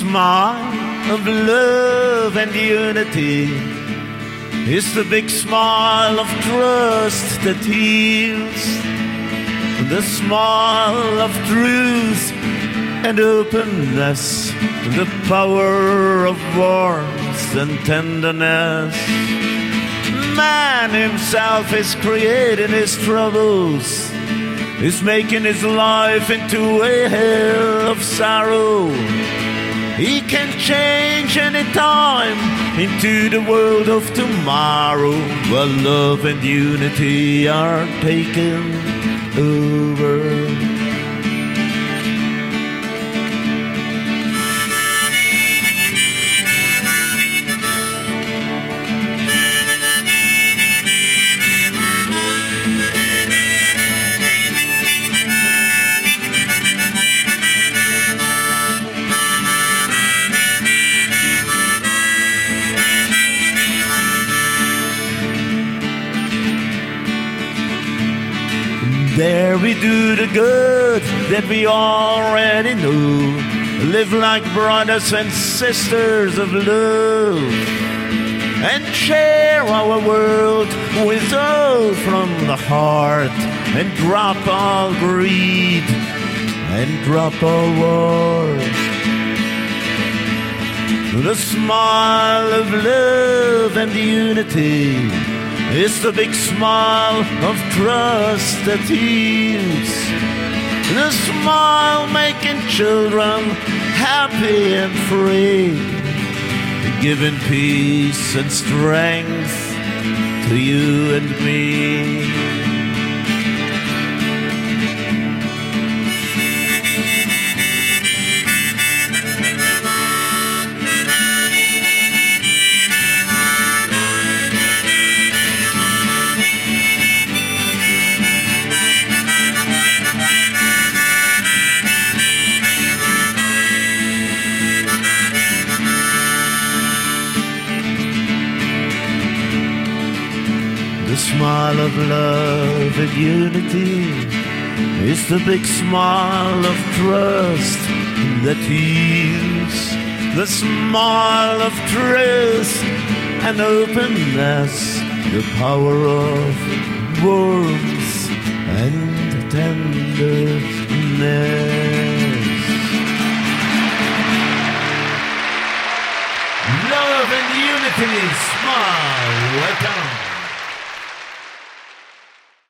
smile of love and unity. It's the big smile of trust that heals. The smile of truth and openness. The power of warmth and tenderness. Man himself is creating his troubles. He's making his life into a hell of sorrow. He can change any time into the world of tomorrow, where love and unity are taken over. There we do the good that we already know. Live like brothers and sisters of love, and share our world with all from the heart, and drop all greed and drop all war. The smile of love and unity. It's the big smile of trust that heals. The smile making children happy and free, giving peace and strength to you and me. The smile of love and unity is the big smile of trust that heals. The smile of truth and openness, the power of warmth and tenderness. Love and unity, smile, welcome.